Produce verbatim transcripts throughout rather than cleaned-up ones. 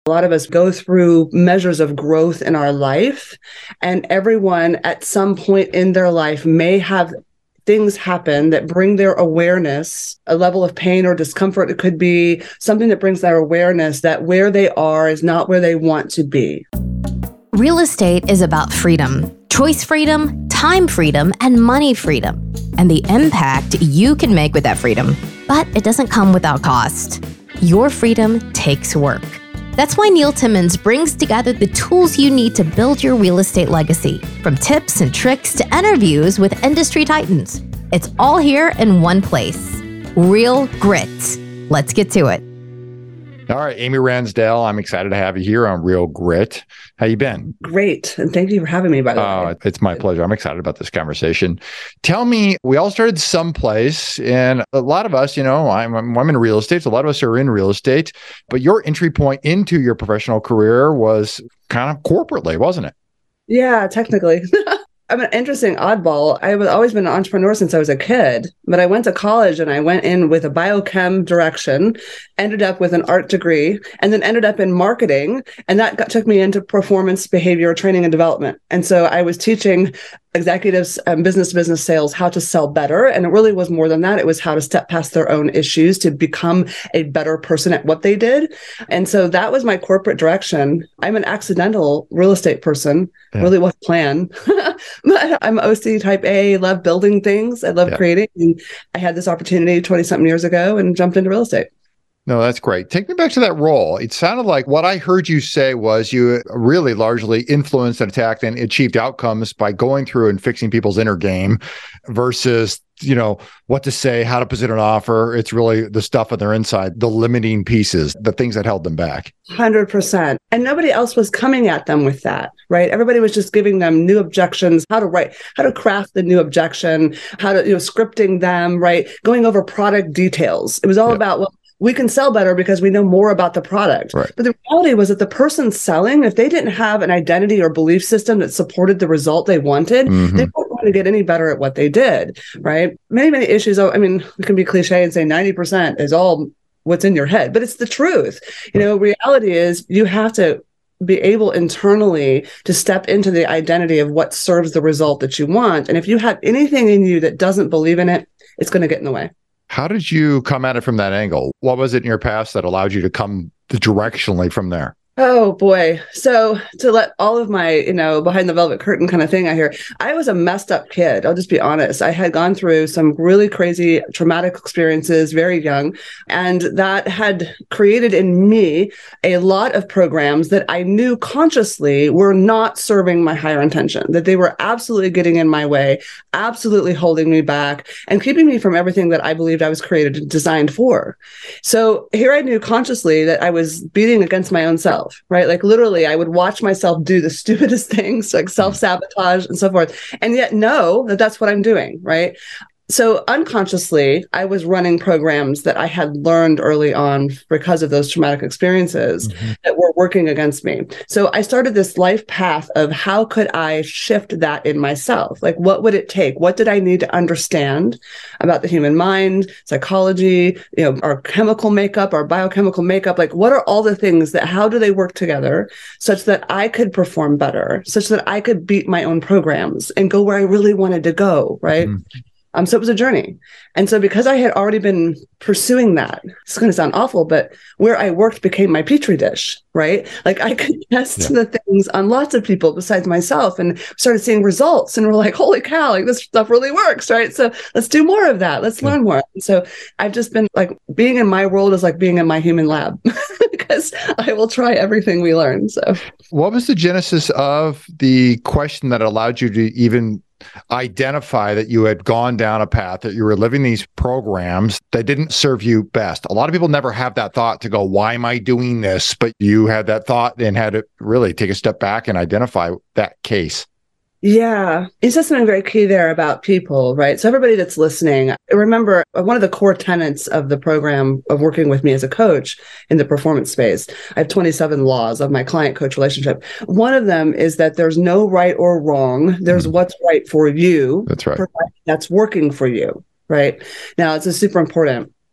A lot of us go through measures of growth in our life, and everyone at some point in their life may have things happen that bring their awareness, a level of pain or discomfort. It could be something that brings their awareness that where they are is not where they want to be. Real estate is about freedom, choice freedom, time freedom, and money freedom, and the impact you can make with that freedom. But it doesn't come without cost. Your freedom takes work. That's why Neil Timmons brings together the tools you need to build your real estate legacy, from tips and tricks to interviews with industry titans. It's all here in one place. Real Grit. Let's get to it. All right, Amy Ransdell, I'm excited to have you here on Real Grit. How you been? Great. And thank you for having me, by the uh, way. It's my pleasure. I'm excited about this conversation. Tell me, we all started someplace, and a lot of us, you know, I'm, I'm, I'm in real estate. So a lot of us are in real estate, but your entry point into your professional career was kind of corporately, wasn't it? Yeah, technically. I'm an interesting oddball. I've always been an entrepreneur since I was a kid, but I went to college and I went in with a biochem direction, ended up with an art degree, and then ended up in marketing. And that got, took me into performance behavior training and development. And so I was teaching executives, um, business to business sales, how to sell better. And it really was more than that. It was how to step past their own issues to become a better person at what they did. And so that was my corporate direction. I'm an accidental real estate person, yeah. Really was planned. But I'm O C type A, love building things. I love yeah. creating. And I had this opportunity twenty something years ago and jumped into real estate. No, that's great. Take me back to that role. It sounded like what I heard you say was you really largely influenced and attacked and achieved outcomes by going through and fixing people's inner game versus, you know, what to say, how to present an offer. It's really the stuff on their inside, the limiting pieces, the things that held them back. one hundred percent. And nobody else was coming at them with that, right? Everybody was just giving them new objections, how to write, how to craft the new objection, how to, you know, scripting them, right? Going over product details. It was all yep. about, well, we can sell better because we know more about the product. Right. But the reality was that the person selling, if they didn't have an identity or belief system that supported the result they wanted, mm-hmm. they weren't going to get any better at what they did, right? Many, many issues. I mean, it can be cliche and say ninety percent is all what's in your head, but it's the truth. You know, reality is you have to be able internally to step into the identity of what serves the result that you want. And if you have anything in you that doesn't believe in it, it's going to get in the way. How did you come at it from that angle? What was it in your past that allowed you to come directionally from there? Oh, boy. So to let all of my, you know, behind the velvet curtain kind of thing I hear, I was a messed up kid. I'll just be honest. I had gone through some really crazy traumatic experiences very young, and that had created in me a lot of programs that I knew consciously were not serving my higher intention, that they were absolutely getting in my way, absolutely holding me back and keeping me from everything that I believed I was created and designed for. So here I knew consciously that I was beating against my own self. Right? Like literally, I would watch myself do the stupidest things, like self-sabotage and so forth, and yet know that that's what I'm doing, right? So unconsciously, I was running programs that I had learned early on because of those traumatic experiences mm-hmm. that were working against me. So I started this life path of how could I shift that in myself? Like, what would it take? What did I need to understand about the human mind, psychology, you know, our chemical makeup, our biochemical makeup? Like, what are all the things that, how do they work together such that I could perform better, such that I could beat my own programs and go where I really wanted to go, right? Mm-hmm. Um, so it was a journey. And so because I had already been pursuing that, it's going to sound awful, but where I worked became my petri dish, right? Like I could test yeah. the things on lots of people besides myself and started seeing results. And we're like, holy cow, like this stuff really works, right? So let's do more of that. Let's yeah. learn more. And so I've just been like, being in my world is like being in my human lab because I will try everything we learn. So what was the genesis of the question that allowed you to even identify that you had gone down a path, that you were living these programs that didn't serve you best? A lot of people never have that thought to go, why am I doing this? But you had that thought and had to really take a step back and identify that case. Yeah. You said something very key there about people, right? So everybody that's listening, remember one of the core tenets of the program of working with me as a coach in the performance space, I have twenty-seven laws of my client-coach relationship. One of them is that there's no right or wrong. There's mm-hmm. what's right for you. That's right. That's working for you, right? Now, it's a super important.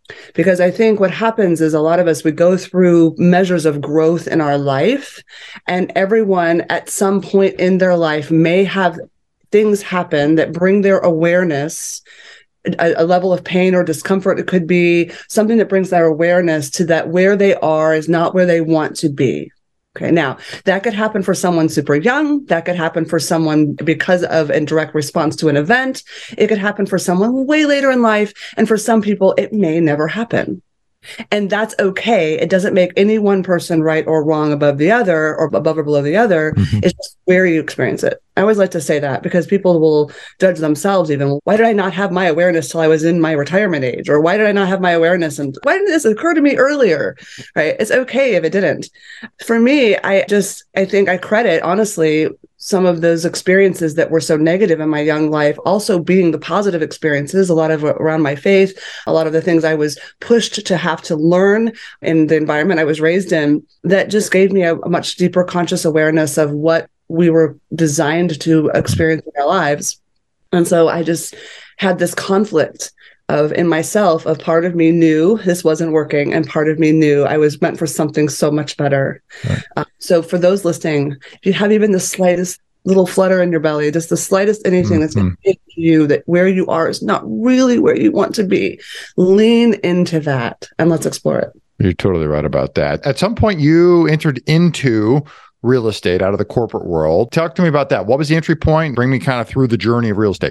Because I think what happens is a lot of us, we go through measures of growth in our life, and everyone at some point in their life may have things happen that bring their awareness, a, a level of pain or discomfort. It could be something that brings their awareness to that where they are is not where they want to be. Okay, now that could happen for someone super young. That could happen for someone because of a direct response to an event. It could happen for someone way later in life. And for some people, it may never happen. And that's okay. It doesn't make any one person right or wrong above the other or above or below the other. Mm-hmm. It's just where you experience it. I always like to say that because people will judge themselves even. Why did I not have my awareness till I was in my retirement age? Or why did I not have my awareness? And why didn't this occur to me earlier? Right? It's okay if it didn't. For me, I just, I think I credit, honestly, some of those experiences that were so negative in my young life also being the positive experiences, a lot of around my faith, a lot of the things I was pushed to have to learn in the environment I was raised in, that just gave me a, a much deeper conscious awareness of what we were designed to experience in our lives. And so I just had this conflict of in myself, of part of me knew this wasn't working, and part of me knew I was meant for something so much better. Right. Uh, so for those listening, if you have even the slightest little flutter in your belly, just the slightest anything mm-hmm. that's going to hit you that where you are is not really where you want to be, lean into that and let's explore it. You're totally right about that. At some point, you entered into real estate out of the corporate world. Talk to me about that. What was the entry point? Bring me kind of through the journey of real estate.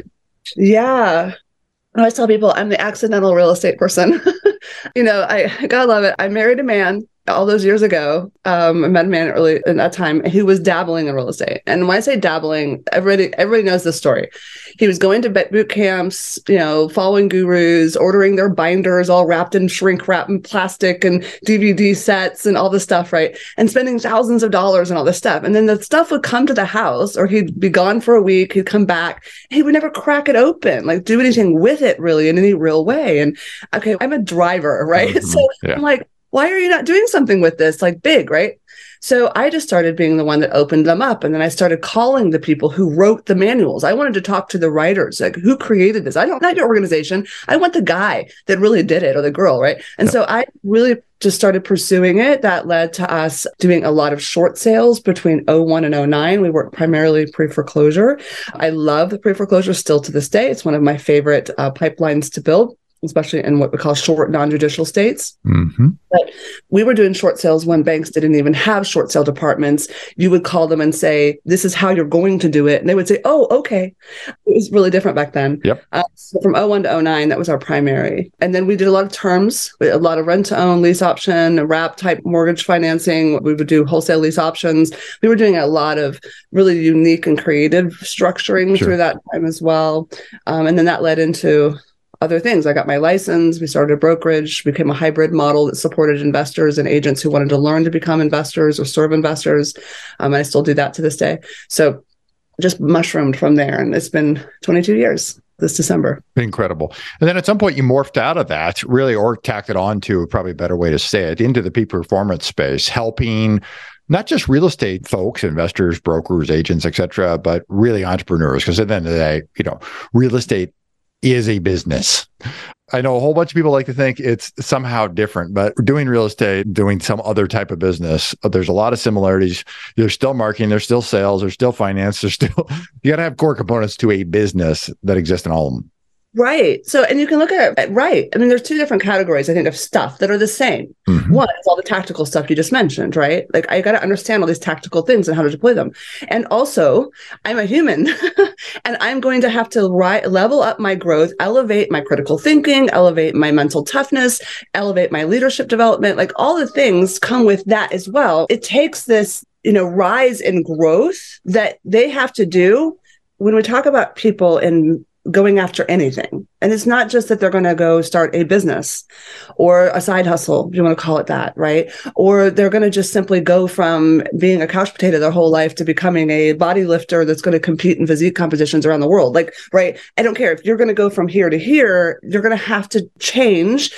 Yeah. I always tell people I'm the accidental real estate person. you know, I gotta love it. I married a man all those years ago. Um, I met a man early in that time who was dabbling in real estate. And when I say dabbling, everybody everybody knows this story. He was going to boot camps, you know, following gurus, ordering their binders all wrapped in shrink wrap and plastic and D V D sets and all this stuff, right? And spending thousands of dollars and all this stuff. And then the stuff would come to the house, or he'd be gone for a week, he'd come back, he would never crack it open, like do anything with it really in any real way. And okay, I'm a driver, right? Mm-hmm. So yeah. I'm like, why are you not doing something with this, like big, right? So I just started being the one that opened them up. And then I started calling the people who wrote the manuals. I wanted to talk to the writers, like who created this? I don't, not your organization. I want the guy that really did it, or the girl, right? And yeah. so I really just started pursuing it. That led to us doing a lot of short sales between oh one and oh nine. We worked primarily pre-foreclosure. I love the pre-foreclosure still to this day. It's one of my favorite uh, pipelines to build, especially in what we call short non-judicial states. Mm-hmm. But we were doing short sales when banks didn't even have short sale departments. You would call them and say, this is how you're going to do it. And they would say, oh, okay. It was really different back then. Yep. Uh, so from oh one to oh nine, that was our primary. And then we did a lot of terms, a lot of rent-to-own, lease option, wrap type mortgage financing. We would do wholesale lease options. We were doing a lot of really unique and creative structuring sure. through that time as well. Um, and then that led into other things. I got my license. We started a brokerage, became a hybrid model that supported investors and agents who wanted to learn to become investors or serve investors. Um, and I still do that to this day. So just mushroomed from there. And it's been twenty-two years this December. Incredible. And then at some point you morphed out of that, really, or tacked it on to probably a better way to say it, into the peak performance space, helping not just real estate folks, investors, brokers, agents, et cetera, but really entrepreneurs. Because at the end of the day, you know, real estate is a business. I know a whole bunch of people like to think it's somehow different, but doing real estate, doing some other type of business, there's a lot of similarities. There's still marketing, there's still sales, there's still finance, there's still, you got to have core components to a business that exist in all of them. Right. So, and you can look at it, right. I mean, there's two different categories, I think, of stuff that are the same. Mm-hmm. One is all the tactical stuff you just mentioned, right? Like, I got to understand all these tactical things and how to deploy them. And also, I'm a human and I'm going to have to ri- level up my growth, elevate my critical thinking, elevate my mental toughness, elevate my leadership development. Like, all the things come with that as well. It takes this, you know, rise in growth that they have to do when we talk about people in going after anything. And it's not just that they're going to go start a business or a side hustle, if you want to call it that, right? Or they're going to just simply go from being a couch potato their whole life to becoming a body lifter that's going to compete in physique competitions around the world. Like, right? I don't care. If you're going to go from here to here, you're going to have to change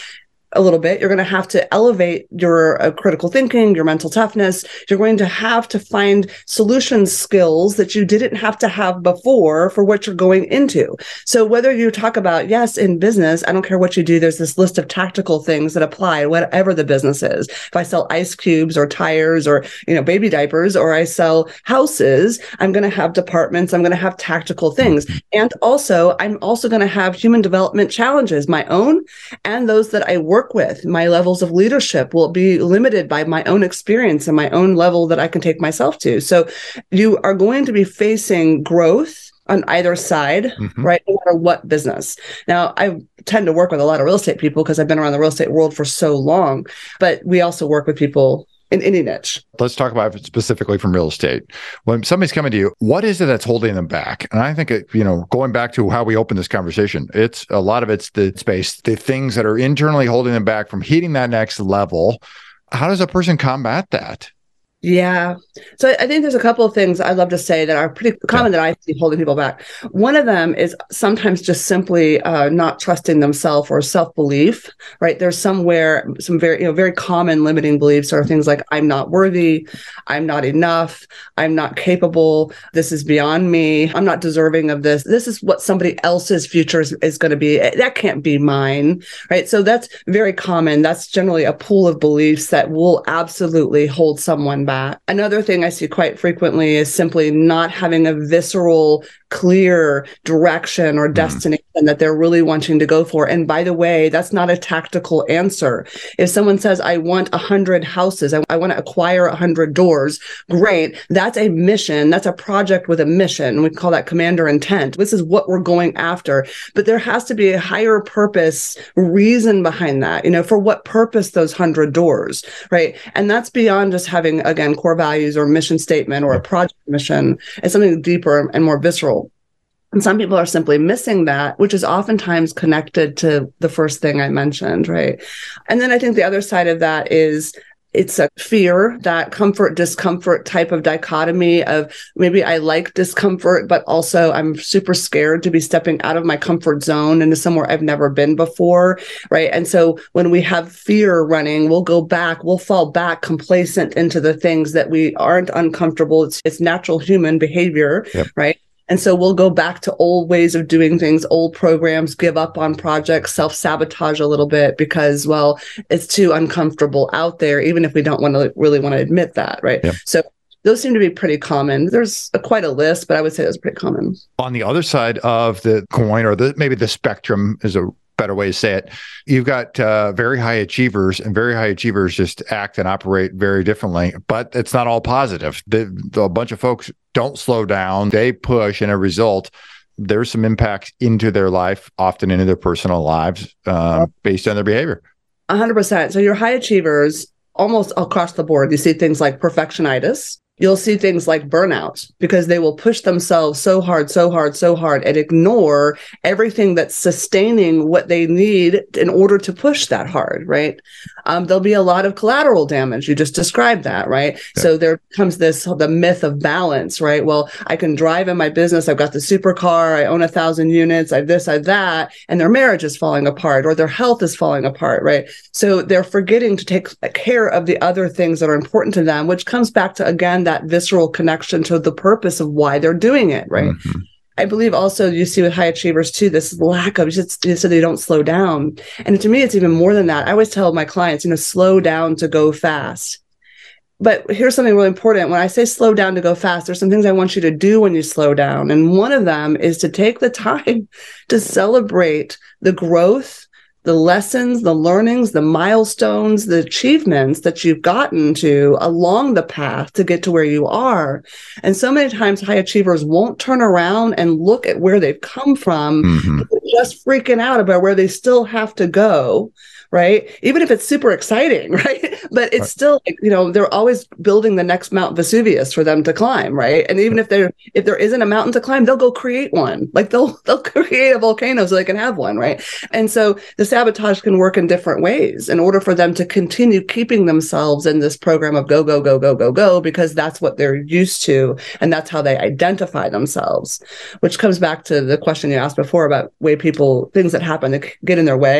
a little bit. You're going to have to elevate your uh, critical thinking, your mental toughness. You're going to have to find solution skills that you didn't have to have before for what you're going into. So whether you talk about, yes, in business, I don't care what you do, there's this list of tactical things that apply, whatever the business is. If I sell ice cubes or tires or, you know, baby diapers, or I sell houses, I'm going to have departments, I'm going to have tactical things. And also, I'm also going to have human development challenges, my own and those that I work with. My levels of leadership will be limited by my own experience and my own level that I can take myself to. So you are going to be facing growth on either side, mm-hmm. right? No matter what business. Now, I tend to work with a lot of real estate people because I've been around the real estate world for so long, but we also work with people in any niche. Let's talk about it specifically from real estate. When somebody's coming to you, what is it that's holding them back? And I think, it, you know, going back to how we opened this conversation, it's a lot of it's the space, the things that are internally holding them back from hitting that next level. How does a person combat that? Yeah. So I think there's a couple of things I'd love to say that are pretty common that I see holding people back. One of them is sometimes just simply uh, not trusting themselves or self-belief, right? There's somewhere, some very, you know, very common limiting beliefs are things like, I'm not worthy, I'm not enough, I'm not capable, this is beyond me, I'm not deserving of this, this is what somebody else's future is, is going to be, that can't be mine, right? So that's very common. That's generally a pool of beliefs that will absolutely hold someone back. Another thing I see quite frequently is simply not having a visceral, clear direction or destination mm. that they're really wanting to go for. And by the way, that's not a tactical answer. If someone says, I want a hundred houses, I, I want to acquire a hundred doors, great. That's a mission. That's a project with a mission. We call that commander intent. This is what we're going after. But there has to be a higher purpose reason behind that, you know, for what purpose those hundred doors, right? And that's beyond just having, again, core values or mission statement or a project mission. It's something deeper and more visceral. And some people are simply missing that, which is oftentimes connected to the first thing I mentioned, right? And then I think the other side of that is it's a fear, that comfort, discomfort type of dichotomy of maybe I like discomfort, but also I'm super scared to be stepping out of my comfort zone into somewhere I've never been before, right? And so when we have fear running, we'll go back, we'll fall back complacent into the things that we aren't uncomfortable. It's, it's natural human behavior, yep. right? And so we'll go back to old ways of doing things, old programs, give up on projects, self-sabotage a little bit because, well, it's too uncomfortable out there, even if we don't want to really want to admit that, right? Yep. So those seem to be pretty common. There's a, quite a list, but I would say it's pretty common. On the other side of the coin, or the maybe the spectrum is a better way to say it, you've got uh, very high achievers, and very high achievers just act and operate very differently, but it's not all positive. The, the, a bunch of folks don't slow down, they push, and a result, there's some impact into their life, often into their personal lives, uh, based on their behavior. one hundred percent. So your high achievers, almost across the board, you see things like perfectionitis. You'll see things like burnout because they will push themselves so hard, so hard, so hard and ignore everything that's sustaining what they need in order to push that hard, right? Um, there'll be a lot of collateral damage. You just described that, right? Yeah. So there comes this, the myth of balance, right? Well, I can drive in my business. I've got the supercar. I own a thousand units. I have this, I have that. And their marriage is falling apart or their health is falling apart, right? So they're forgetting to take care of the other things that are important to them, which comes back to, again, that visceral connection to the purpose of why they're doing it, right? Mm-hmm. I believe also you see with high achievers too, this lack of, just so they don't slow down. And to me, it's even more than that. I always tell my clients, you know, slow down to go fast. But here's something really important. When I say slow down to go fast, there's some things I want you to do when you slow down. And one of them is to take the time to celebrate the growth, the lessons, the learnings, the milestones, the achievements that you've gotten to along the path to get to where you are. And so many times high achievers won't turn around and look at where they've come from, mm-hmm. just freaking out about where they still have to go. Right? Even if it's super exciting, right? But it's right. still, you know, they're always building the next Mount Vesuvius for them to climb, right? And even if there if there isn't a mountain to climb, they'll go create one. Like they'll they'll create a volcano so they can have one, right? And so the sabotage can work in different ways in order for them to continue keeping themselves in this program of go, go, go, go, go, go, because that's what they're used to. And that's how they identify themselves, which comes back to the question you asked before about way people, things that happen that get in their way.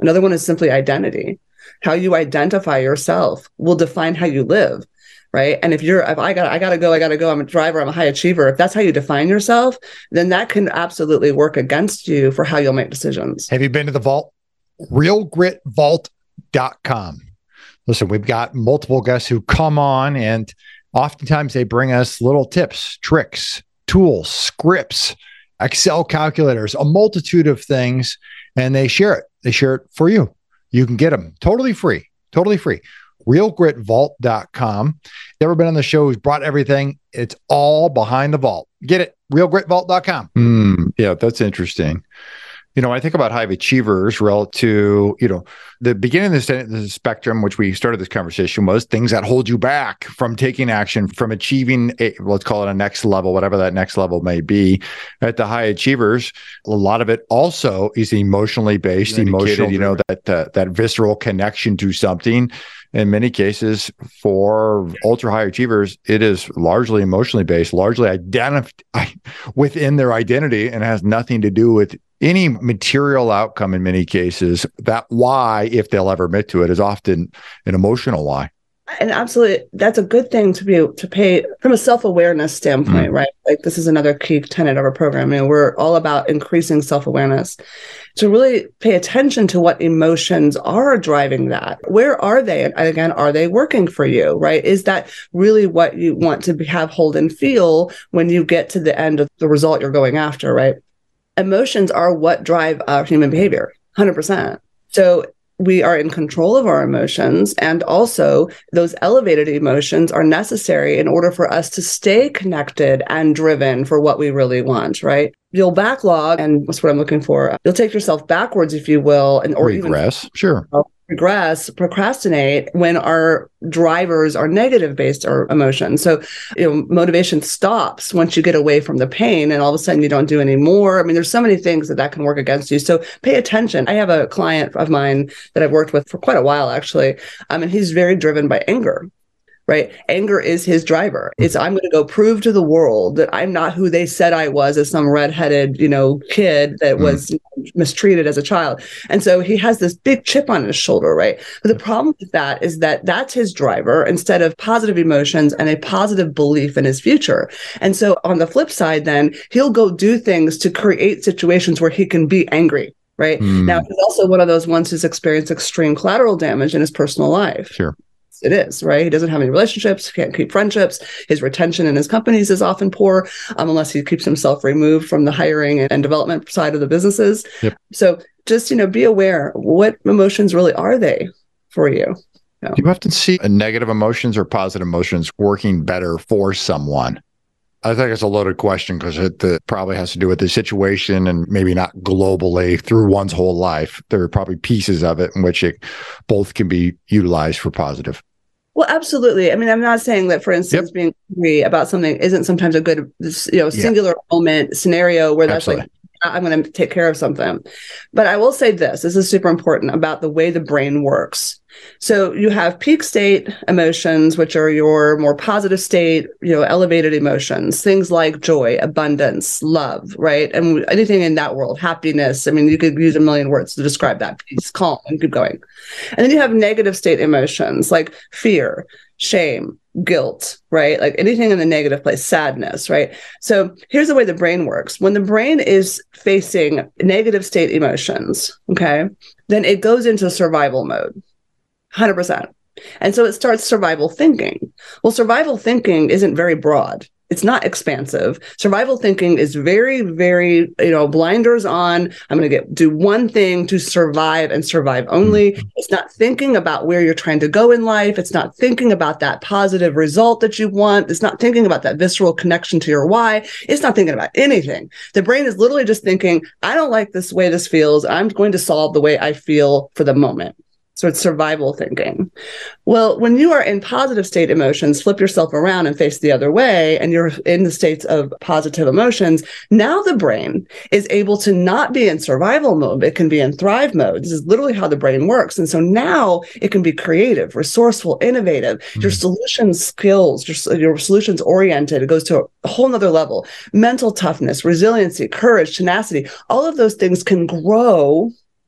Another one is simply identity. How you identify yourself will define how you live, right? And if you're, if I got, I got to go, I got to go, I'm a driver, I'm a high achiever. If that's how you define yourself, then that can absolutely work against you for how you'll make decisions. Have you been to the vault? real grit vault dot com. Listen, we've got multiple guests who come on, and oftentimes they bring us little tips, tricks, tools, scripts, Excel calculators, a multitude of things, and they share it. They share it for you. You can get them totally free, totally free. real grit vault dot com. Never been on the show who's brought everything. It's all behind the vault. Get it. real grit vault dot com. Mm, yeah, that's interesting. You know, I think about high achievers relative to, you know, the beginning of the, the spectrum, which we started this conversation, was things that hold you back from taking action, from achieving, a, let's call it a next level, whatever that next level may be. At the high achievers, a lot of it also is emotionally based, emotional, you know, that, uh, that visceral connection to something. In many cases, for ultra high achievers, it is largely emotionally based, largely identified within their identity, and has nothing to do with any material outcome in many cases. That why, if they'll ever admit to it, is often an emotional why. And absolutely, that's a good thing to be to pay from a self-awareness standpoint, mm. right? Like, this is another key tenet of our program. You know, we're all about increasing self-awareness, to really pay attention to what emotions are driving that. Where are they? And again, are they working for you, right? Is that really what you want to have, hold, and feel when you get to the end of the result you're going after, right? Emotions are what drive our human behavior, one hundred percent. So we are in control of our emotions, and also those elevated emotions are necessary in order for us to stay connected and driven for what we really want, right? You'll backlog, and that's what I'm looking for. You'll take yourself backwards, if you will, and or regress, even, sure. regress, procrastinate when our drivers are negative based or emotions. So, you know, motivation stops once you get away from the pain, and all of a sudden you don't do any more. I mean, there's so many things that that can work against you. So pay attention. I have a client of mine that I've worked with for quite a while, actually. Um, and he's very driven by anger. Right? Anger is his driver. It's, I'm going to go prove to the world that I'm not who they said I was as some redheaded, you know, kid that was mm. mistreated as a child. And so he has this big chip on his shoulder, right? But the problem with that is that that's his driver instead of positive emotions and a positive belief in his future. And so on the flip side, then he'll go do things to create situations where he can be angry. Right? Mm. Now, he's also one of those ones who's experienced extreme collateral damage in his personal life. Sure. It is, right? He doesn't have any relationships, can't keep friendships. His retention in his companies is often poor, um, unless he keeps himself removed from the hiring and, and development side of the businesses. Yep. So just, you know, be aware, what emotions really are they for you? you know? Do you often see negative emotions or positive emotions working better for someone? I think it's a loaded question, because it uh, probably has to do with the situation, and maybe not globally through one's whole life. There are probably pieces of it in which it both can be utilized for positive. Well, absolutely. I mean, I'm not saying that, for instance, yep. being angry about something isn't sometimes a good, you know, singular yeah. moment scenario where that's absolutely. Like, I'm going to take care of something. But I will say this, this is super important about the way the brain works. So you have peak state emotions, which are your more positive state, you know, elevated emotions, things like joy, abundance, love, right? And anything in that world, happiness. I mean, you could use a million words to describe that. Peace, calm, and keep going. And then you have negative state emotions like fear, shame, guilt, right? Like anything in the negative place, sadness, right? So here's the way the brain works. When the brain is facing negative state emotions, okay, then it goes into survival mode. one hundred percent. And so it starts survival thinking. Well, survival thinking isn't very broad. It's not expansive. Survival thinking is very, very, you know, blinders on. I'm going to get do one thing to survive and survive only. It's not thinking about where you're trying to go in life. It's not thinking about that positive result that you want. It's not thinking about that visceral connection to your why. It's not thinking about anything. The brain is literally just thinking, I don't like this way this feels. I'm going to solve the way I feel for the moment. So it's survival thinking. Well, when you are in positive state emotions, flip yourself around and face the other way, and you're in the states of positive emotions, now the brain is able to not be in survival mode. It can be in thrive mode. This is literally how the brain works. And so now it can be creative, resourceful, innovative. Mm-hmm. Your solution skills, your, your solutions oriented, it goes to a whole nother level. Mental toughness, resiliency, courage, tenacity, all of those things can grow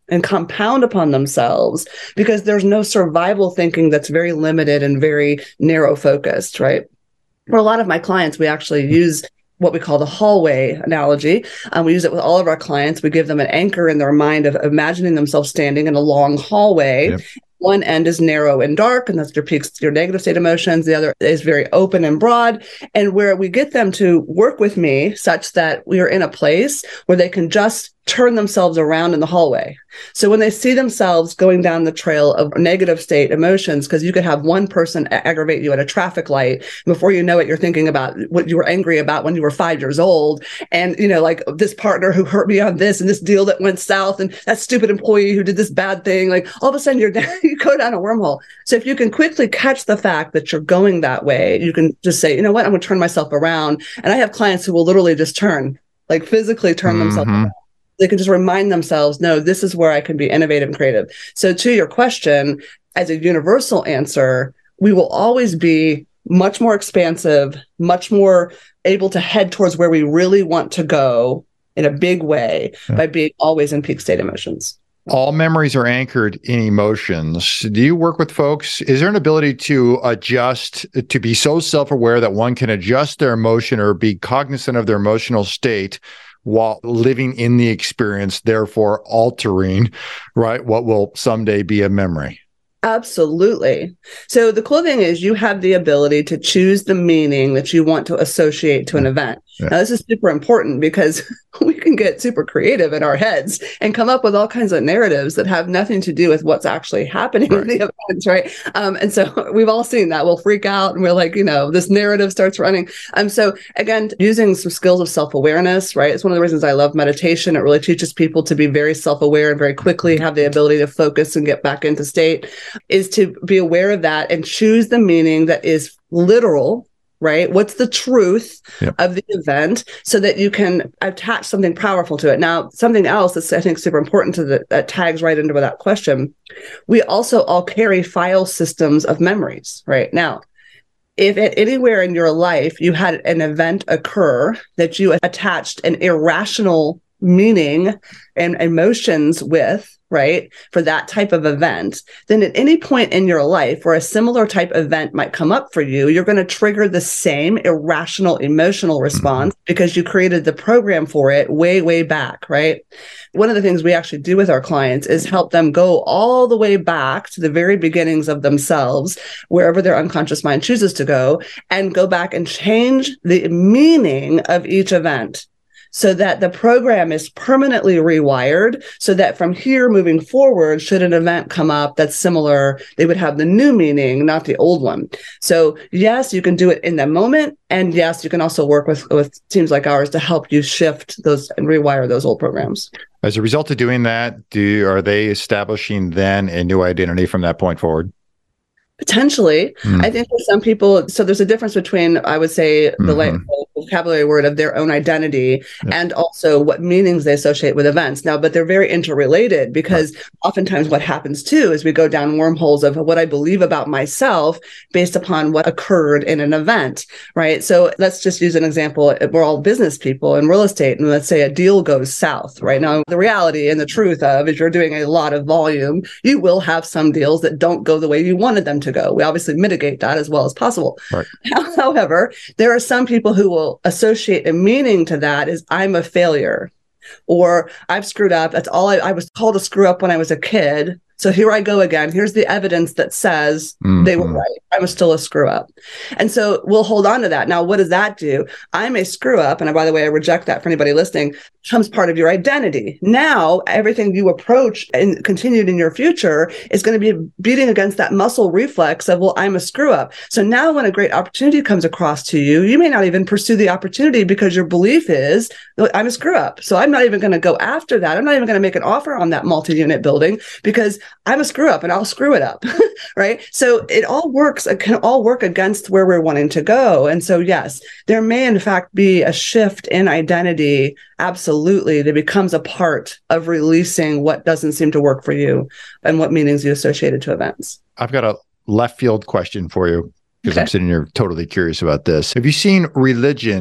and compound upon themselves because there's no survival thinking that's very limited and very narrow focused, right? For a lot of my clients, we actually use what we call the hallway analogy. Um, we use it with all of our clients. We give them an anchor in their mind of imagining themselves standing in a long hallway. Yep. One end is narrow and dark, and that's your peaks, your negative state emotions. The other is very open and broad. And where we get them to work with me such that we are in a place where they can just turn themselves around in the hallway. So when they see themselves going down the trail of negative state emotions, because you could have one person aggravate you at a traffic light, before you know it, you're thinking about what you were angry about when you were five years old. And, you know, like this partner who hurt me on this and this deal that went south and that stupid employee who did this bad thing, like all of a sudden you're down, you go down a wormhole. So if you can quickly catch the fact that you're going that way, you can just say, you know what, I'm going to turn myself around. And I have clients who will literally just turn, like physically turn mm-hmm. themselves around. They can just remind themselves, no, this is where I can be innovative and creative. So to your question, as a universal answer, we will always be much more expansive, much more able to head towards where we really want to go in a big way yeah. by being always in peak state emotions. All memories are anchored in emotions. Do you work with folks? Is there an ability to adjust, to be so self-aware that one can adjust their emotion or be cognizant of their emotional state while living in the experience, therefore altering, right, what will someday be a memory? Absolutely. So the cool thing is you have the ability to choose the meaning that you want to associate to an event. Yeah. Now, this is super important because we can get super creative in our heads and come up with all kinds of narratives that have nothing to do with what's actually happening right. in the events, right? Um, and so we've all seen that. We'll freak out and we're like, you know, this narrative starts running. Um, so again, using some skills of self-awareness, right? It's one of the reasons I love meditation. It really teaches people to be very self-aware and very quickly have the ability to focus and get back into state, is to be aware of that and choose the meaning that is literal, right? What's the truth yep. of the event so that you can attach something powerful to it. Now, something else that's, I think, super important to the, that tags right into that question. We also all carry file systems of memories, right? Now, if at anywhere in your life you had an event occur that you attached an irrational meaning and emotions with, right, for that type of event, then at any point in your life where a similar type event might come up for you, you're going to trigger the same irrational emotional response mm-hmm. because you created the program for it way, way back, right? One of the things we actually do with our clients is help them go all the way back to the very beginnings of themselves, wherever their unconscious mind chooses to go, and go back and change the meaning of each event, so that the program is permanently rewired, so that from here moving forward, should an event come up that's similar, they would have the new meaning, not the old one. So yes, you can do it in the moment. And yes, you can also work with, with teams like ours to help you shift those and rewire those old programs. As a result of doing that, do are they establishing then a new identity from that point forward? Potentially. Mm. I think for some people, so there's a difference between, I would say, the mm-hmm. vocabulary word of their own identity yep. and also what meanings they associate with events. Now, but they're very interrelated because right. oftentimes what happens too is we go down wormholes of what I believe about myself based upon what occurred in an event, right? So let's just use an example. We're all business people in real estate, and let's say a deal goes south, right? Now, the reality and the truth of if you're doing a lot of volume, you will have some deals that don't go the way you wanted them to go. We obviously mitigate that as well as possible. Right. However, there are some people who will associate a meaning to that as I'm a failure or I've screwed up. That's all I, I was told to screw up when I was a kid. So here I go again. Here's the evidence that says mm-hmm. they were right. I was still a screw up. And so we'll hold on to that. Now, what does that do? I'm a screw up. And by the way, I reject that for anybody listening. Becomes part of your identity. Now, everything you approach and continued in your future is going to be beating against that muscle reflex of, well, I'm a screw up. So now when a great opportunity comes across to you, you may not even pursue the opportunity because your belief is, I'm a screw up. So I'm not even going to go after that. I'm not even going to make an offer on that multi-unit building because I'm a screw up and I'll screw it up, right? So it all works, it can all work against where we're wanting to go. And so, yes, there may in fact be a shift in identity, absolutely, that becomes a part of releasing what doesn't seem to work for you and what meanings you associated to events. I've got a left field question for you because okay. I'm sitting here totally curious about this. Have you seen religion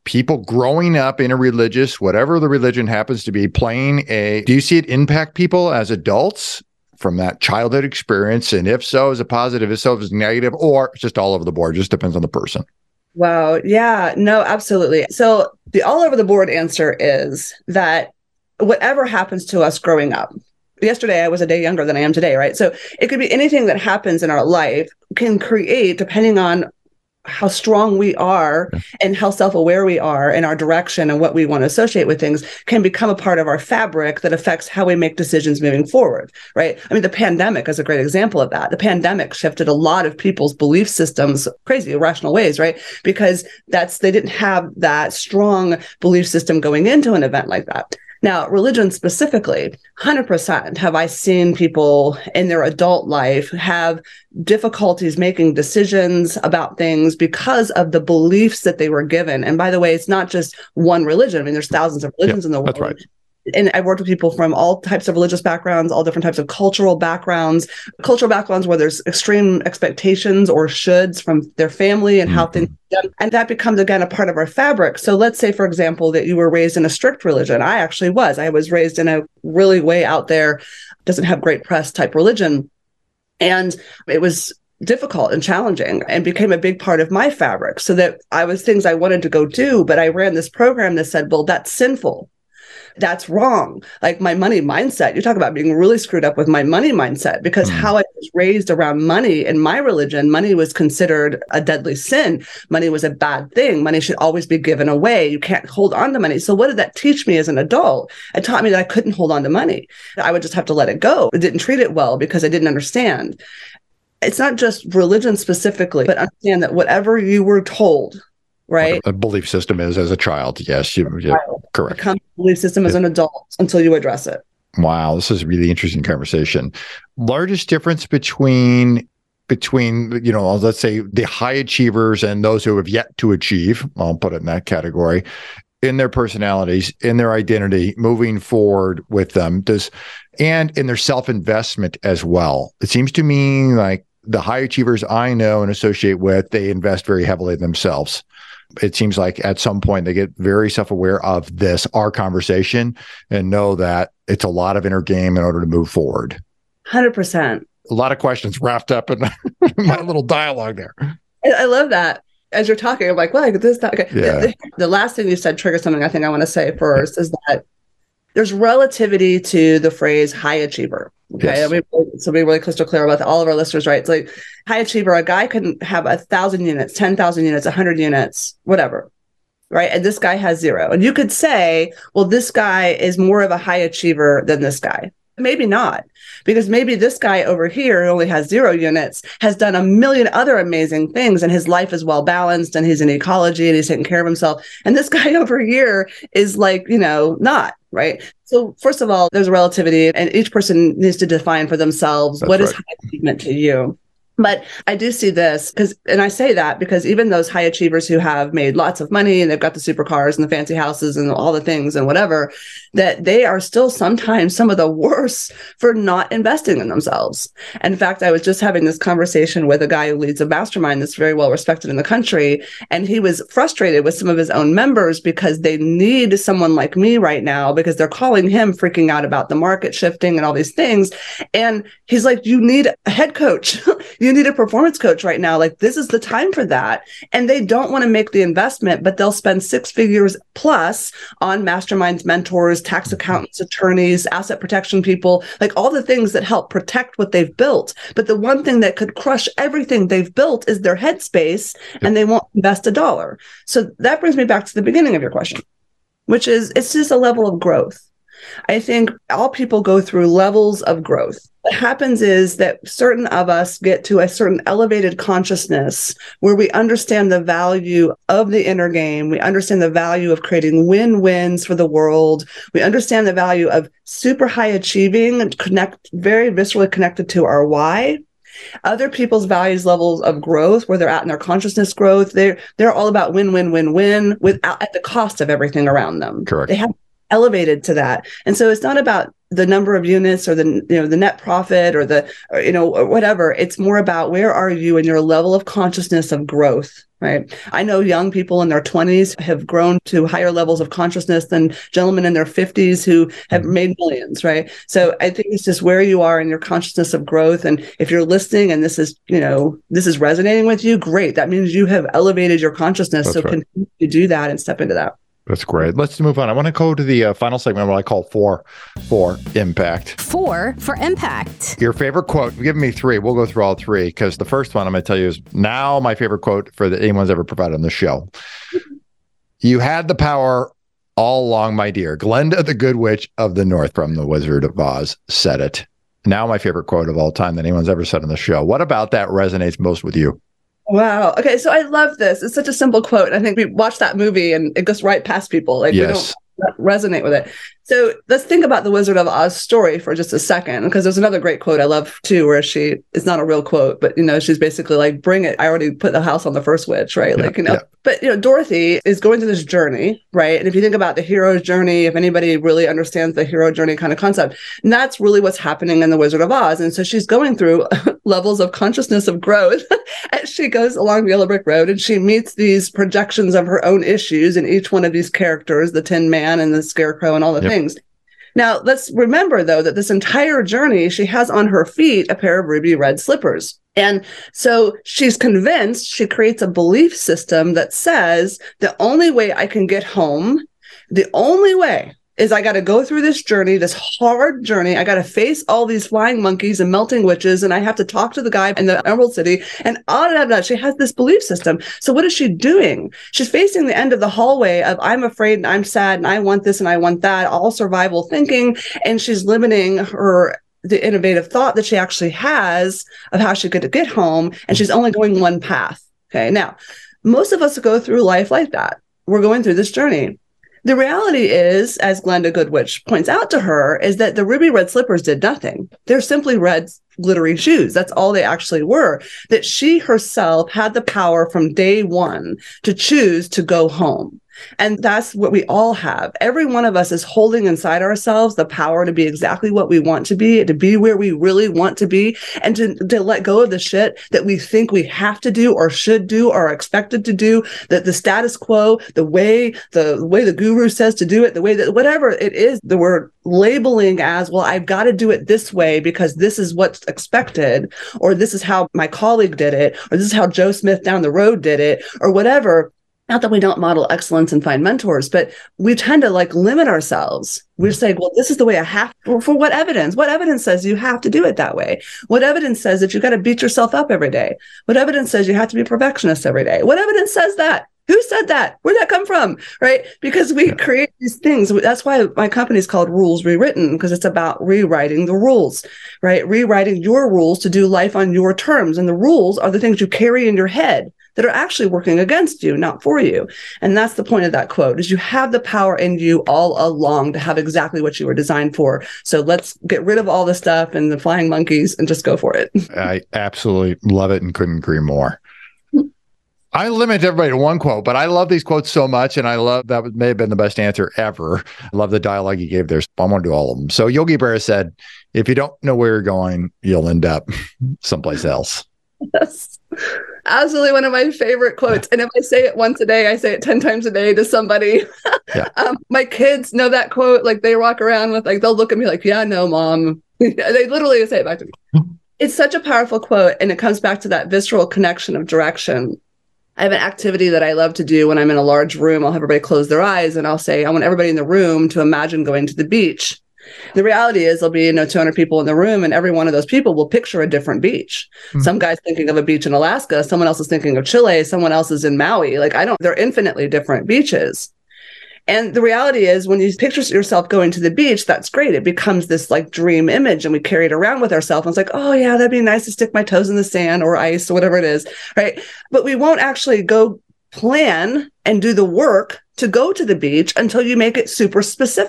people growing up in a religious, whatever the religion happens to be, playing a, do you see it impact people as adults from that childhood experience? And if so, is it positive? If so, is it negative? Or just all over the board? Just depends on the person. Wow. Yeah, no, absolutely. So the all over the board answer is that whatever happens to us growing up, yesterday I was a day younger than I am today, right? So it could be anything that happens in our life can create, depending on how strong we are and how self-aware we are in our direction and what we want to associate with things, can become a part of our fabric that affects how we make decisions moving forward, right? I mean, the pandemic is a great example of that. The pandemic shifted a lot of people's belief systems, crazy, irrational ways, right? Because that's, they didn't have that strong belief system going into an event like that. Now, religion specifically, one hundred percent have I seen people in their adult life have difficulties making decisions about things because of the beliefs that they were given. And by the way, it's not just one religion. I mean, there's thousands of religions yeah, in the world. That's right. And I've worked with people from all types of religious backgrounds, all different types of cultural backgrounds, cultural backgrounds where there's extreme expectations or shoulds from their family and mm-hmm. how things are done. And that becomes, again, a part of our fabric. So let's say, for example, that you were raised in a strict religion. I actually was. I was raised in a really way out there, doesn't have great press type religion. And it was difficult and challenging and became a big part of my fabric. So that I was things I wanted to go do, but I ran this program that said, well, that's sinful. That's wrong. Like my money mindset, you talk about being really screwed up with my money mindset, because mm. how I was raised around money in my religion, money was considered a deadly sin. Money was a bad thing. Money should always be given away. You can't hold on to money. So what did that teach me as an adult? It taught me that I couldn't hold on to money. I would just have to let it go. I didn't treat it well because I didn't understand. It's not just religion specifically, but understand that whatever you were told, right? A belief system is as a child. Yes, you, yeah, correct. Become a belief system as an adult until you address it. Wow, this is a really interesting conversation. Largest difference between between, you know, let's say the high achievers and those who have yet to achieve, I'll put it in that category, in their personalities, in their identity, moving forward with them, does, and in their self-investment as well. It seems to me like the high achievers I know and associate with, they invest very heavily in themselves. It seems like at some point they get very self-aware of this, our conversation, and know that it's a lot of inner game in order to move forward. one hundred percent. A lot of questions wrapped up in my little dialogue there. I love that. As you're talking, I'm like, well, this, that. Okay. Yeah. The, the last thing you said triggers something I think I want to say first is that there's relativity to the phrase high achiever. Okay. Yes. I mean, so be really crystal clear about all of our listeners, right? It's like high achiever, a guy can have a thousand units, ten thousand units, a hundred units, whatever. Right. And this guy has zero. And you could say, well, this guy is more of a high achiever than this guy. Maybe not, because maybe this guy over here who only has zero units has done a million other amazing things and his life is well balanced and he's in ecology and he's taking care of himself. And this guy over here is like, you know, not. Right. So first of all, there's a relativity and each person needs to define for themselves, That's what right. is high achievement to you. But I do see this because, and I say that because even those high achievers who have made lots of money and they've got the supercars and the fancy houses and all the things and whatever, that they are still sometimes some of the worst for not investing in themselves. In fact, I was just having this conversation with a guy who leads a mastermind that's very well respected in the country. And he was frustrated with some of his own members because they need someone like me right now because they're calling him freaking out about the market shifting and all these things. And he's like, you need a head coach. You need a performance coach right now. Like, this is the time for that. And they don't want to make the investment, but they'll spend six figures plus on masterminds, mentors, tax accountants, attorneys, asset protection people, like all the things that help protect what they've built. But the one thing that could crush everything they've built is their headspace, and they won't invest a dollar. So that brings me back to the beginning of your question, which is it's just a level of growth. I think all people go through levels of growth. What happens is that certain of us get to a certain elevated consciousness where we understand the value of the inner game. We understand the value of creating win-wins for the world. We understand the value of super high achieving and connect, very viscerally connected to our why. Other people's values levels of growth, where they're at in their consciousness growth, they're, they're all about win, win, win, win without at the cost of everything around them. Correct. They have elevated to that. And so it's not about the number of units or the, you know, the net profit or the, or, you know, or whatever. It's more about where are you in your level of consciousness of growth. right? I know young people in their twenties have grown to higher levels of consciousness than gentlemen in their fifties who have mm-hmm. made millions, right? So I think it's just where you are in your consciousness of growth. And if you're listening and this is, you know, this is resonating with you, great. That means you have elevated your consciousness. That's so right. Continue to do that and step into that. That's great. Let's move on. I want to go to the uh, final segment, what I call four for impact. Four for impact. Your favorite quote. Give me three. We'll go through all three because the first one I'm going to tell you is now my favorite quote for that anyone's ever provided on the show. You had the power all along, my dear. Glenda, the Good Witch of the North from The Wizard of Oz said it. Now my favorite quote of all time that anyone's ever said on the show. What about that resonates most with you? Wow. Okay. So I love this. It's such a simple quote. I think we watch that movie and it goes right past people. Like yes. we don't resonate with it. So let's think about the Wizard of Oz story for just a second, because there's another great quote I love too, where she, it's not a real quote, but you know, she's basically like, bring it. I already put the house on the first witch, right? Yeah, like, you know, yeah. But you know, Dorothy is going through this journey, right? And if you think about the hero's journey, if anybody really understands the hero journey kind of concept, and that's really what's happening in the Wizard of Oz. And so she's going through levels of consciousness of growth as she goes along the Yellow Brick Road, and she meets these projections of her own issues in each one of these characters, the Tin Man and the Scarecrow and all the yep. things. Now, let's remember, though, that this entire journey, she has on her feet a pair of ruby red slippers. And so she's convinced, she creates a belief system that says the only way I can get home, the only way is I got to go through this journey, this hard journey. I got to face all these flying monkeys and melting witches, and I have to talk to the guy in the Emerald City. And all of that, she has this belief system. So what is she doing? She's facing the end of the hallway of I'm afraid and I'm sad and I want this and I want that, all survival thinking. And she's limiting her the innovative thought that she actually has of how she could get home. And she's only going one path. Okay. Now, most of us go through life like that. We're going through this journey. The reality is, as Glenda Goodwitch points out to her, is that the ruby red slippers did nothing. They're simply red glittery shoes. That's all they actually were. That she herself had the power from day one to choose to go home. And that's what we all have. Every one of us is holding inside ourselves the power to be exactly what we want to be, to be where we really want to be, and to, to let go of the shit that we think we have to do or should do or are expected to do, that the status quo, the way the, the way the guru says to do it, the way that whatever it is that we're labeling as, well, I've got to do it this way because this is what's expected, or this is how my colleague did it, or this is how Joe Smith down the road did it, or whatever. Not that we don't model excellence and find mentors, but we tend to like limit ourselves. We're saying, well, this is the way I have to, for what evidence? What evidence says you have to do it that way? What evidence says that you got to beat yourself up every day? What evidence says you have to be a perfectionist every day? What evidence says that? Who said that? Where'd that come from? Right? Because we yeah. create these things. That's why my company is called Rules Rewritten, because it's about rewriting the rules, right? Rewriting your rules to do life on your terms. And the rules are the things you carry in your head that are actually working against you, not for you. And that's the point of that quote, is you have the power in you all along to have exactly what you were designed for. So let's get rid of all the stuff and the flying monkeys and just go for it. I absolutely love it and couldn't agree more. I limit everybody to one quote, but I love these quotes so much, and I love that may have been the best answer ever. I love the dialogue you gave there. I want to do all of them. So Yogi Berra said, if you don't know where you're going, you'll end up someplace else. Yes. Absolutely one of my favorite quotes. And if I say it once a day, I say it ten times a day to somebody. Yeah. um, my kids know that quote. Like they walk around with, like, they'll look at me like, yeah, no, mom. They literally say it back to me. It's such a powerful quote. And it comes back to that visceral connection of direction. I have an activity that I love to do when I'm in a large room. I'll have everybody close their eyes and I'll say, I want everybody in the room to imagine going to the beach. The reality is there'll be, you know, two hundred people in the room, and every one of those people will picture a different beach. Mm-hmm. Some guy's thinking of a beach in Alaska. Someone else is thinking of Chile. Someone else is in Maui. Like, I don't, they're infinitely different beaches. And the reality is when you picture yourself going to the beach, that's great. It becomes this like dream image, and we carry it around with ourselves. And it's like, oh yeah, that'd be nice to stick my toes in the sand or ice or whatever it is. Right. But we won't actually go plan and do the work to go to the beach until you make it super specific.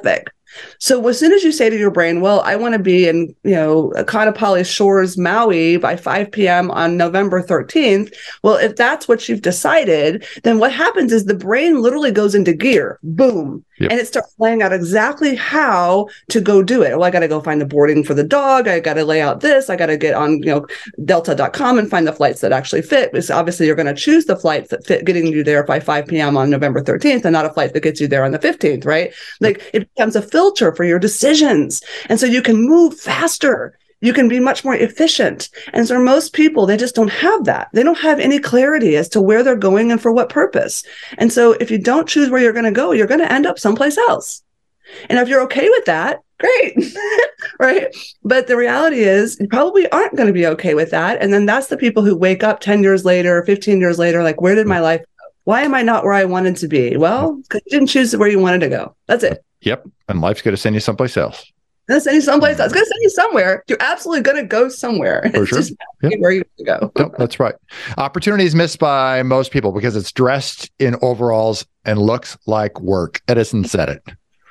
So as soon as you say to your brain, well, I want to be in, you know, Kaanapali Shores, Maui by five p.m. on November thirteenth. Well, if that's what you've decided, then what happens is the brain literally goes into gear, boom. Yep. And it starts laying out exactly how to go do it. Well, I got to go find the boarding for the dog. I got to lay out this. I got to get on, you know, delta dot com and find the flights that actually fit. Because obviously you're going to choose the flights that fit getting you there by five p.m. on November thirteenth and not a flight that gets you there on the fifteenth, right? Like it becomes a filter for your decisions. And so you can move faster. You can be much more efficient. And so most people, they just don't have that. They don't have any clarity as to where they're going and for what purpose. And so if you don't choose where you're going to go, you're going to end up someplace else. And if you're okay with that, great, right? But the reality is you probably aren't going to be okay with that. And then that's the people who wake up ten years later, fifteen years later, like, where did my life go? Why am I not where I wanted to be? Well, because you didn't choose where you wanted to go. That's it. Yep. And life's going to send you someplace else. It's going to send you someplace else. It's going to send you somewhere. You're absolutely going to go somewhere. For it's sure. just Yep. where you want to go. Yep, that's right. Opportunity is missed by most people because it's dressed in overalls and looks like work. Edison said it.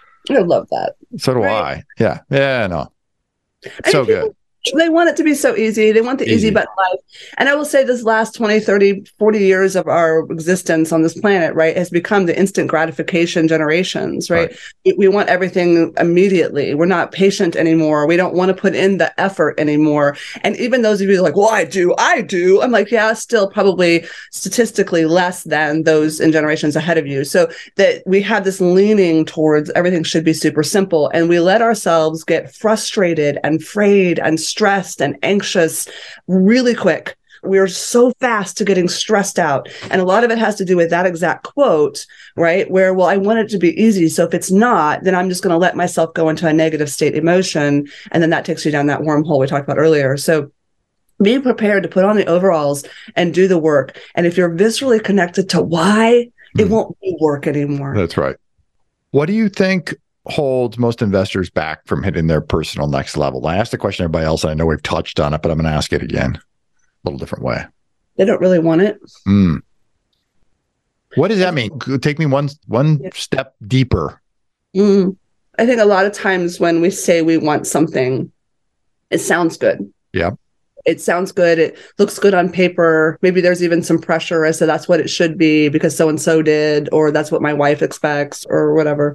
I love that. So do Right. I. Yeah. Yeah, no. And So people, good. They want it to be so easy. They want the easy, Easy. button life. And I will say this last twenty, thirty, forty years of our existence on this planet, right, has become the instant gratification generations, right? Right. We, we want everything immediately. We're not patient anymore. We don't want to put in the effort anymore. And even those of you that are like, well, I do, I do. I'm like, yeah, still probably statistically less than those in generations ahead of you. So that we have this leaning towards everything should be super simple. And we let ourselves get frustrated and frayed and stressed and anxious really quick. We're so fast to getting stressed out. And a lot of it has to do with that exact quote, right? Where, well, I want it to be easy. So if it's not, then I'm just going to let myself go into a negative state emotion. And then that takes you down that wormhole we talked about earlier. So be prepared to put on the overalls and do the work. And if you're viscerally connected to why, it Mm. won't be work anymore. That's right. What do you think holds most investors back from hitting their personal next level? I asked the question to everybody else. And I know we've touched on it, but I'm going to ask it again a little different way. They don't really want it. Mm. What does that mean? Take me one one Yeah. step deeper. Mm. I think a lot of times when we say we want something, it sounds good. Yeah. It sounds good. It looks good on paper. Maybe there's even some pressure as to that's what it should be because so-and-so did, or that's what my wife expects or whatever.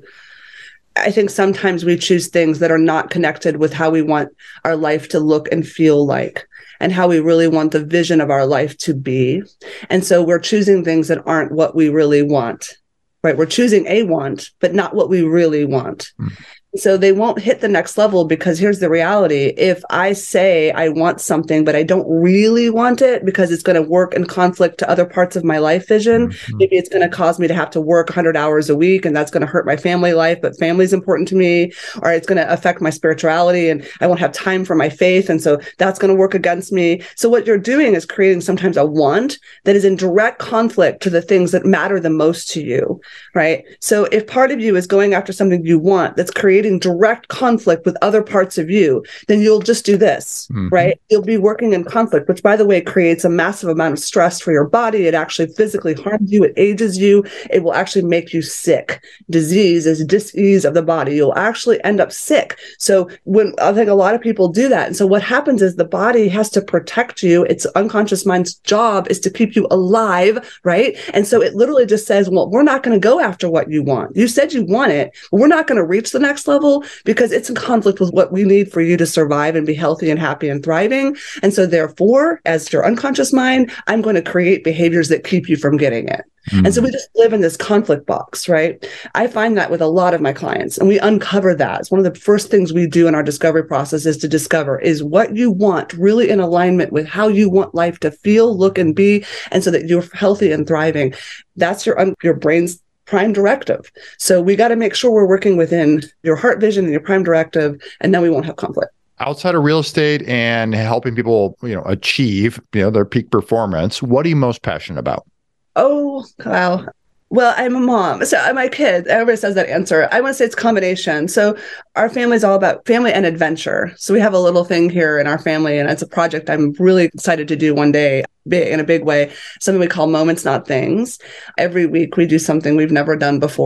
I think sometimes we choose things that are not connected with how we want our life to look and feel like, and how we really want the vision of our life to be. And so we're choosing things that aren't what we really want, right? We're choosing a want, but not what we really want. Mm. So they won't hit the next level because here's the reality. If I say I want something, but I don't really want it because it's going to work in conflict to other parts of my life vision, mm-hmm. maybe it's going to cause me to have to work one hundred hours a week and that's going to hurt my family life, but family is important to me, or it's going to affect my spirituality and I won't have time for my faith. And so that's going to work against me. So what you're doing is creating sometimes a want that is in direct conflict to the things that matter the most to you, right? So if part of you is going after something you want that's creating direct conflict with other parts of you, then you'll just do this, mm-hmm. right? You'll be working in conflict, which by the way, creates a massive amount of stress for your body. It actually physically harms you. It ages you. It will actually make you sick. Disease is dis-ease of the body. You'll actually end up sick. So when I think a lot of people do that. And so what happens is the body has to protect you. Its unconscious mind's job is to keep you alive, right? And so it literally just says, well, we're not going to go after what you want. You said you want it, but we're not going to reach the next level because it's in conflict with what we need for you to survive and be healthy and happy and thriving. And so therefore, as your unconscious mind, I'm going to create behaviors that keep you from getting it. Mm-hmm. And so we just live in this conflict box, right? I find that with a lot of my clients, and we uncover that. It's one of the first things we do in our discovery process is to discover, is what you want really in alignment with how you want life to feel, look, and be, and so that you're healthy and thriving. That's your, your brain's prime directive. So we got to make sure we're working within your heart vision and your prime directive, and then we won't have conflict. Outside of real estate and helping people, you know, achieve, you know, their peak performance, what are you most passionate about? Oh, wow. Well, I'm a mom. So my kids, everybody says that answer. I want to say it's a combination. So our family is all about family and adventure. So we have a little thing here in our family, and it's a project I'm really excited to do one day, big in a big way, something we call Moments, Not Things. Every week we do something we've never done before.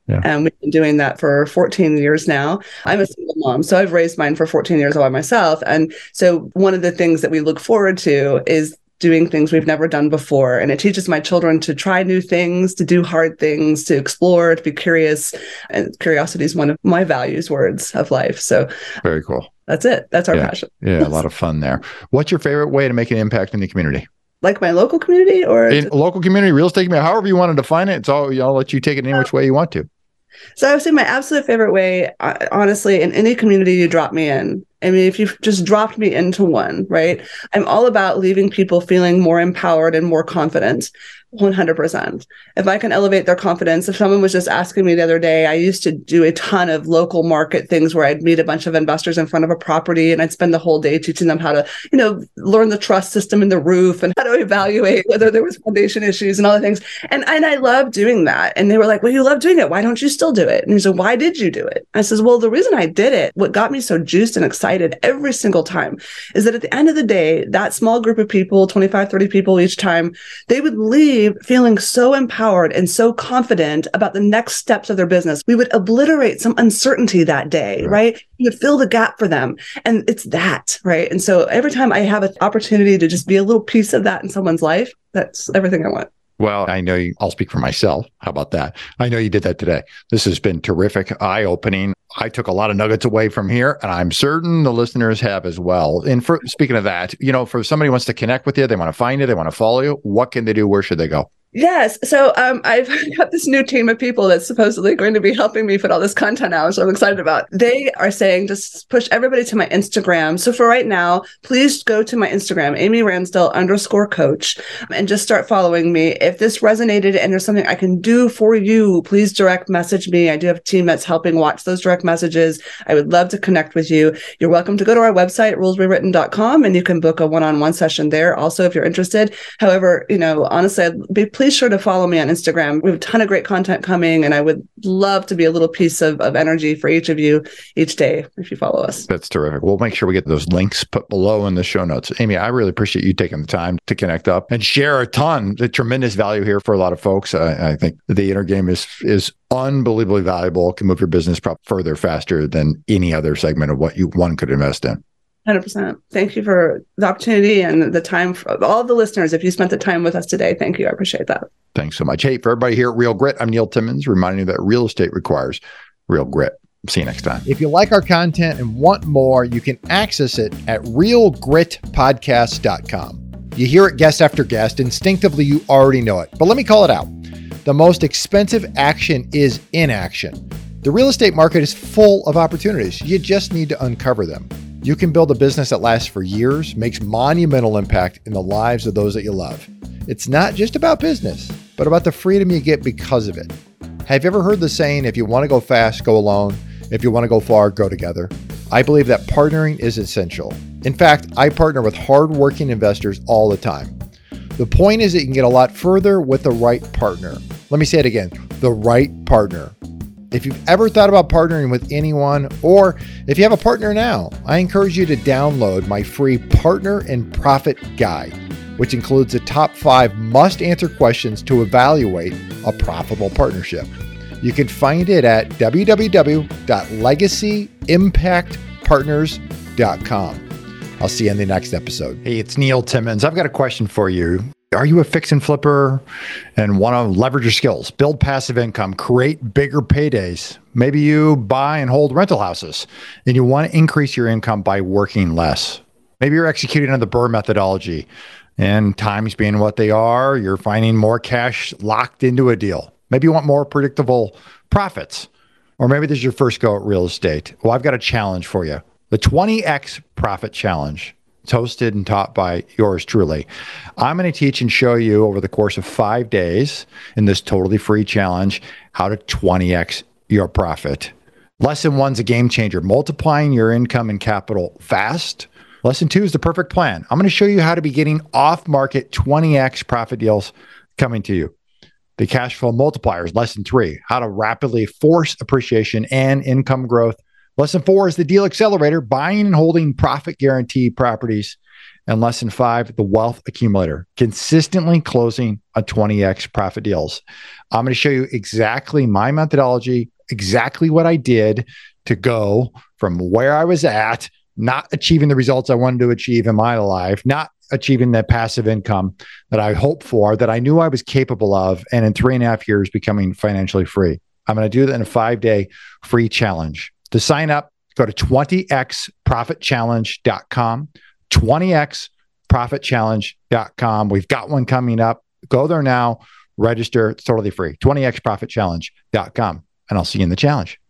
Yeah. And we've been doing that for fourteen years now. I'm a single mom, so I've raised mine for fourteen years all by myself. And so one of the things that we look forward to is doing things we've never done before. And it teaches my children to try new things, to do hard things, to explore, to be curious. And curiosity is one of my values words of life. So very cool. That's it. That's our yeah. passion. Yeah, a lot of fun there. What's your favorite way to make an impact in the community? Like my local community or in just- local community, real estate community, however you want to define it. It's all, I'll let you take it any which way you want to. So I would say my absolute favorite way, honestly, in any community you drop me in. I mean, if you've just dropped me into one, right? I'm all about leaving people feeling more empowered and more confident. one hundred percent. If I can elevate their confidence, if someone was just asking me the other day, I used to do a ton of local market things where I'd meet a bunch of investors in front of a property and I'd spend the whole day teaching them how to, you know, learn the trust system in the roof and how to evaluate whether there was foundation issues and all the things. And, and I love doing that. And they were like, well, you love doing it. Why don't you still do it? And he said, why did you do it? I says, well, the reason I did it, what got me so juiced and excited every single time is that at the end of the day, that small group of people, twenty-five, thirty people each time, they would leave feeling so empowered and so confident about the next steps of their business. We would obliterate some uncertainty that day, right? You would fill the gap for them. And it's that, right? And so every time I have an opportunity to just be a little piece of that in someone's life, that's everything I want. Well, I know you, I'll speak for myself. How about that? I know you did that today. This has been terrific, eye-opening. I took a lot of nuggets away from here, and I'm certain the listeners have as well. And for speaking of that, you know, for somebody who wants to connect with you, they want to find you, they want to follow you, what can they do? Where should they go? Yes. So um, I've got this new team of people that's supposedly going to be helping me put all this content out, so I'm excited about. They are saying just push everybody to my Instagram. So for right now, please go to my Instagram, Amy Ransdell underscore coach, and just start following me. If this resonated and there's something I can do for you, please direct message me. I do have a team that's helping watch those direct messages. I would love to connect with you. You're welcome to go to our website, rules rewritten dot com, and you can book a one-on-one session there also if you're interested. However, you know, honestly, I'd be pleased Please sure to follow me on Instagram. We have a ton of great content coming, and I would love to be a little piece of, of energy for each of you each day if you follow us. That's terrific. We'll make sure we get those links put below in the show notes. Amy, I really appreciate you taking the time to connect up and share a ton, the tremendous value here for a lot of folks. I, I think the inner game is is unbelievably valuable, can move your business prop further faster than any other segment of what you one could invest in. one hundred percent. Thank you for the opportunity and the time for all the listeners. If you spent the time with us today, thank you. I appreciate that. Thanks so much. Hey, for everybody here at Real Grit, I'm Neil Timmons, reminding you that real estate requires real grit. See you next time. If you like our content and want more, you can access it at real grit podcast dot com. You hear it guest after guest. Instinctively, you already know it. But let me call it out. The most expensive action is inaction. The real estate market is full of opportunities. You just need to uncover them. You can build a business that lasts for years, makes monumental impact in the lives of those that you love. It's not just about business, but about the freedom you get because of it. Have you ever heard the saying, if you want to go fast, go alone. If you want to go far, go together. I believe that partnering is essential. In fact, I partner with hardworking investors all the time. The point is that you can get a lot further with the right partner. Let me say it again, the right partner. If you've ever thought about partnering with anyone, or if you have a partner now, I encourage you to download my free Partner and Profit Guide, which includes the top five must-answer questions to evaluate a profitable partnership. You can find it at w w w dot legacy impact partners dot com. I'll see you in the next episode. Hey, it's Neil Timmons. I've got a question for you. Are you a fix and flipper and want to leverage your skills, build passive income, create bigger paydays? Maybe you buy and hold rental houses and you want to increase your income by working less. Maybe you're executing on the BRRRR methodology and times being what they are, you're finding more cash locked into a deal. Maybe you want more predictable profits, or maybe this is your first go at real estate. Well, I've got a challenge for you. The twenty X Profit Challenge. It's hosted and taught by yours truly. I'm going to teach and show you over the course of five days in this totally free challenge how to twenty X your profit. Lesson one's a game changer, multiplying your income and capital fast. Lesson two is the perfect plan. I'm going to show you how to be getting off-market twenty X profit deals coming to you. The cash flow multipliers, lesson three, how to rapidly force appreciation and income growth. Lesson four is the deal accelerator, buying and holding profit guarantee properties. and lesson five, the wealth accumulator, consistently closing a twenty X profit deals. I'm going to show you exactly my methodology, exactly what I did to go from where I was at, not achieving the results I wanted to achieve in my life, not achieving the passive income that I hoped for, that I knew I was capable of, and in three and a half years becoming financially free. I'm going to do that in a five-day free challenge. To sign up, go to twenty X profit challenge dot com, twenty X profit challenge dot com. We've got one coming up. Go there now, register. It's totally free, twenty X profit challenge dot com, and I'll see you in the challenge.